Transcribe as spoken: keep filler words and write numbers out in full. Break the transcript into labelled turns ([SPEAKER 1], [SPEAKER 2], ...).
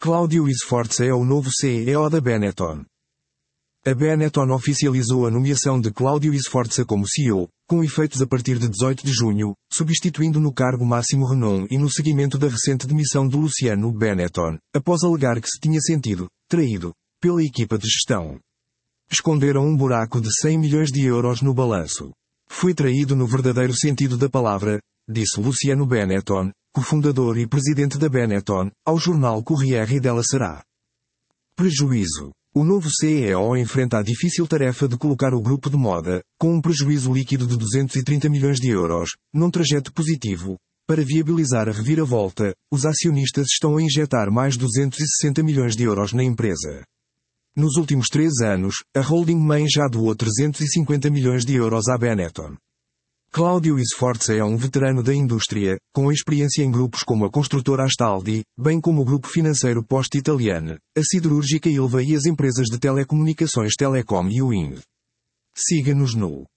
[SPEAKER 1] Claudio Sforza é o novo C E O da Benetton. A Benetton oficializou a nomeação de Claudio Sforza como C E O, com efeitos a partir de dezoito de junho, substituindo no cargo Máximo Renon e no seguimento da recente demissão de Luciano Benetton, após alegar que se tinha sentido traído pela equipa de gestão. Esconderam um buraco de cem milhões de euros no balanço. Fui traído no verdadeiro sentido da palavra, disse Luciano Benetton, cofundador e presidente da Benetton, ao jornal Corriere della Sera. Prejuízo. O novo C E O enfrenta a difícil tarefa de colocar o grupo de moda, com um prejuízo líquido de duzentos e trinta milhões de euros, num trajeto positivo. Para viabilizar a reviravolta, os acionistas estão a injetar mais duzentos e sessenta milhões de euros na empresa. Nos últimos três anos, a holding mãe já doou trezentos e cinquenta milhões de euros à Benetton. Claudio Sforza é um veterano da indústria, com experiência em grupos como a construtora Astaldi, bem como o grupo financeiro Poste Italiane, a siderúrgica Ilva e as empresas de telecomunicações Telecom e Wind. Siga-nos no